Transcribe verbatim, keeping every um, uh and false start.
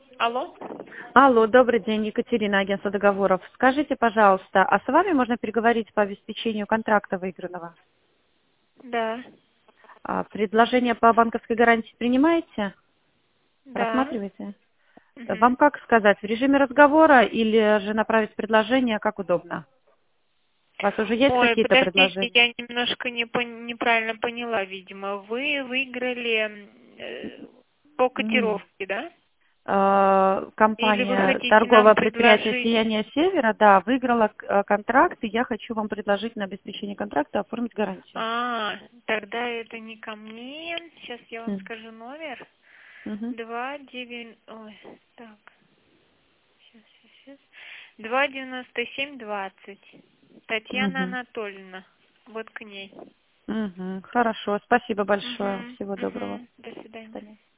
Алло? Алло, добрый день, Екатерина, агентство договоров. Скажите, пожалуйста, а с вами можно переговорить по обеспечению контракта выигранного? Да. А предложение по банковской гарантии принимаете? Да. Рассматриваете? Вам Мгм. как сказать, в режиме разговора или же направить предложение, как удобно? У вас уже есть Ой, какие-то подождите, предложения? я немножко не пон- неправильно поняла, видимо. Вы выиграли э, по М. котировке, да? Э, Или вы Компания хотите нам торговое предприятие предложить? «Сияние Севера», да, выиграла э, контракт, и я хочу вам предложить на обеспечение контракта оформить гарантию. А, тогда это не ко мне. Сейчас я вам М. скажу номер. Мгм. Два девять... Ой, так. Сейчас, сейчас, сейчас. Два девяносто семь двадцать. Татьяна Мгм. Анатольевна. Вот к ней. Мгм. Хорошо, спасибо большое. Угу, Всего доброго. угу. До До свидания. свидания.